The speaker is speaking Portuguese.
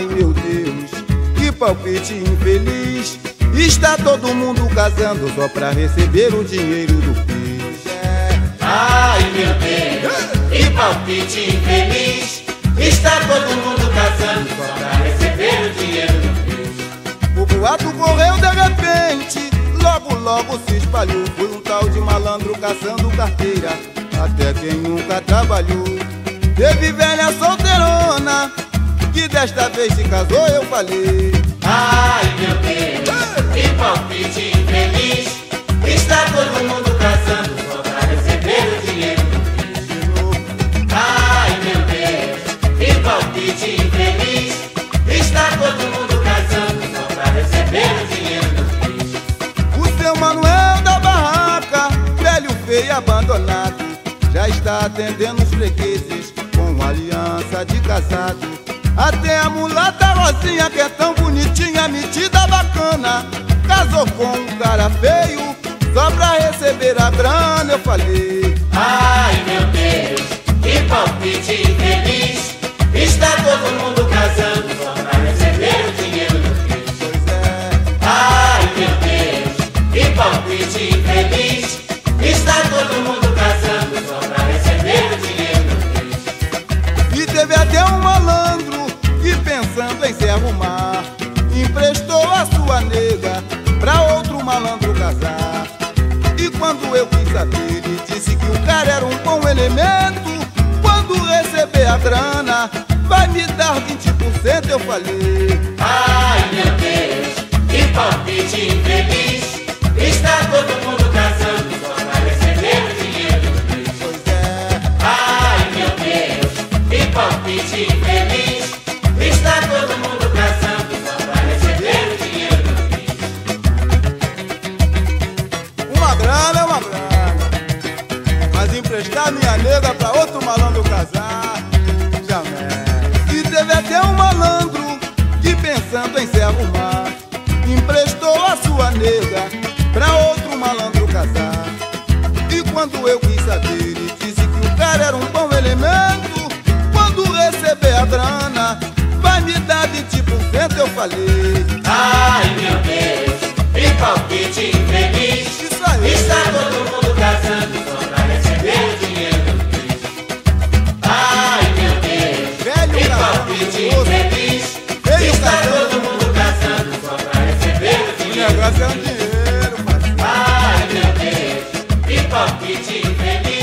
Ai meu Deus, que palpite infeliz. Está todo mundo casando só pra receber o dinheiro do PIS. Ai meu Deus, que palpite infeliz. Está todo mundo casando só pra receber o dinheiro do PIS. O boato correu de repente, logo se espalhou. Foi um tal de malandro caçando carteira, até quem nunca trabalhou. Teve velha solteirona, que desta vez se casou, eu falei. Ai meu Deus, que palpite infeliz. Está todo mundo casando só pra receber o dinheiro do PIS. Ai meu Deus, que palpite infeliz. Está todo mundo casando só pra receber o dinheiro do PIS. O seu Manuel da barraca, velho, feio e abandonado, já está atendendo os fregueses com aliança de casado. Até a mulata Rosinha, que é tão bonitinha, metida, bacana, casou com um cara feio só pra receber a grana, eu falei. Ai meu Deus, que palpite infeliz. Está todo mundo casando só pra receber o dinheiro do PIS. Pois é. Ai meu Deus, que palpite infeliz. Está todo mundo casando só pra receber o dinheiro do PIS. E teve até um malandro que, pensando em se arrumar, emprestou a sua nega pra outro malandro casar. E quando eu quis saber, ele disse que o cara era um bom elemento. Quando receber a grana, vai me dar 20%, eu falei. Ai meu Deus, que palpite infeliz. Está todo mundo casando só pra receber o dinheiro do PIS. Pois é. Ai meu Deus, que palpite infeliz. Está todo mundo casando só pra receber o dinheiro do PIS. Uma grana é uma grana, mas emprestar minha nega pra outro malandro casar, jamais. E teve até um malandro que, pensando em se arrumar, emprestou a sua nega pra outro malandro casar. E quando eu quis saber, ele disse que o cara era um bom elemento. Quando receber a grana, vai me dar 20%, eu falei. Ai meu Deus, que palpite infeliz. Isso aí. Está todo mundo casando só pra receber o dinheiro do PIS. Ai meu Deus, Velho que casando palpite com moça. infeliz. Feio Está casando. todo mundo casando só pra receber o O dinheiro. negócio é um dinheiro, parceiro. Ai meu Deus, que palpite infeliz.